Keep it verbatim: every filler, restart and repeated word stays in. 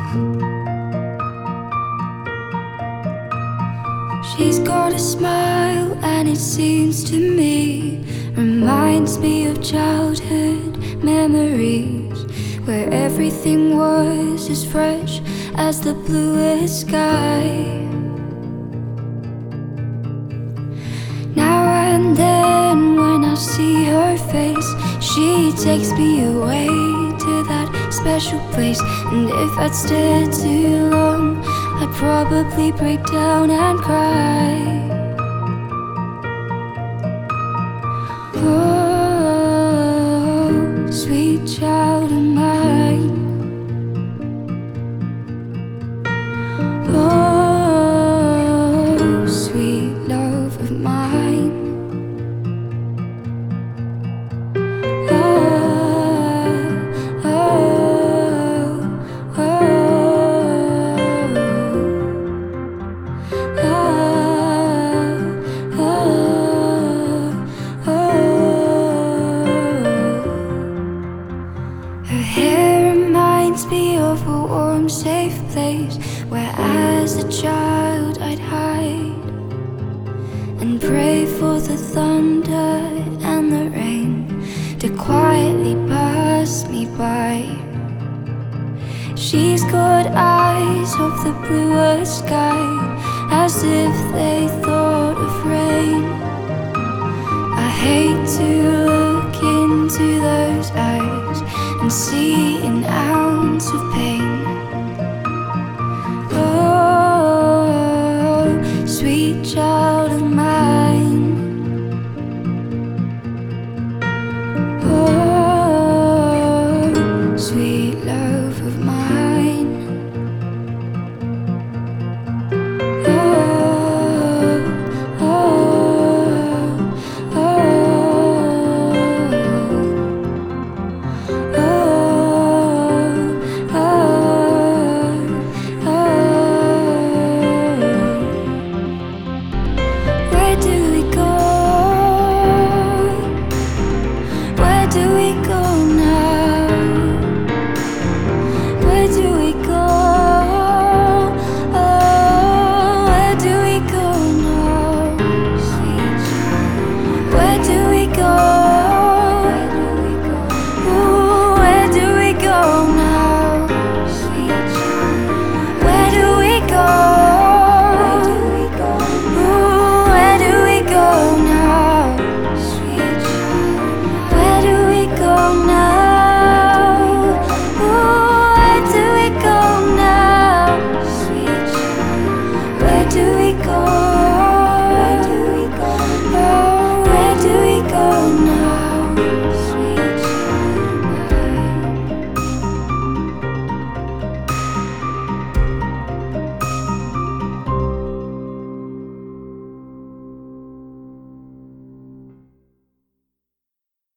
She's got a smile and it seems to me reminds me of childhood memories, where everything was as fresh as the bluest sky. Now and then when I see her face, she takes me away to that special place. And if I'd stayed too long, I'd probably break down and cry. Oh, sweet child of mine. Oh, sweet love of mine. Oh, oh, oh, oh, oh, oh. Her hair reminds me of a warm, safe place where as a child I'd hide and pray for the thunder and the rain to quietly pass me by. She's got eyes of the bluest sky, as if they thought of rain. I hate to look into those eyes and see an ounce of pain.